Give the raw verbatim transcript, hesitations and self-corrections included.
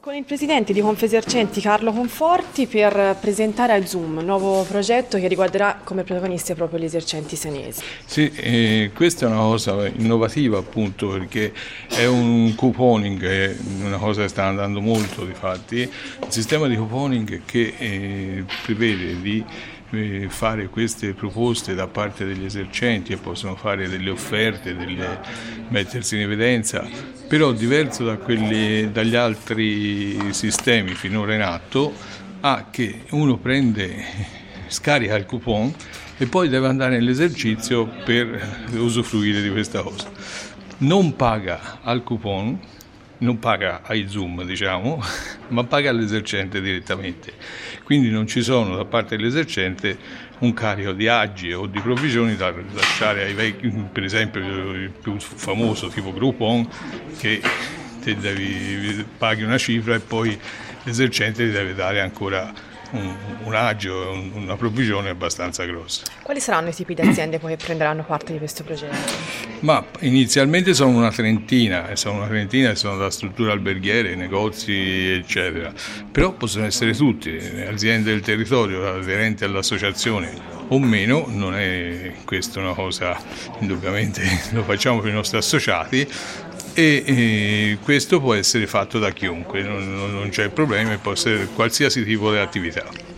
Con il presidente di Confesercenti Carlo Conforti per presentare al Zoom un nuovo progetto che riguarderà come protagonisti proprio gli esercenti senesi. Sì, eh, questa è una cosa innovativa appunto perché è un couponing, è una cosa che sta andando molto difatti, il sistema di couponing che eh, prevede di eh, fare queste proposte da parte degli esercenti e possono fare delle offerte, delle, mettersi in evidenza, però diverso da quelli, dagli altri sistemi finora in atto, ha che uno prende, scarica il coupon e poi deve andare nell'esercizio per usufruire di questa cosa. Non paga al coupon, non paga ai Zoom, diciamo, ma paga all'esercente direttamente. Quindi non ci sono da parte dell'esercente un carico di agi o di provvigioni da lasciare ai vecchi, per esempio il più famoso tipo Groupon, che te devi paghi una cifra e poi l'esercente ti deve dare ancora un, un agio, un, una provvigione abbastanza grossa. Quali saranno i tipi di aziende poi che prenderanno parte di questo progetto? Ma inizialmente sono una trentina, sono una trentina che sono da strutture alberghiere, negozi, eccetera. Però possono essere tutti, aziende del territorio aderenti all'associazione o meno, non è questa una cosa, indubbiamente lo facciamo per i nostri associati. E, e questo può essere fatto da chiunque, non, non c'è problema, può essere qualsiasi tipo di attività.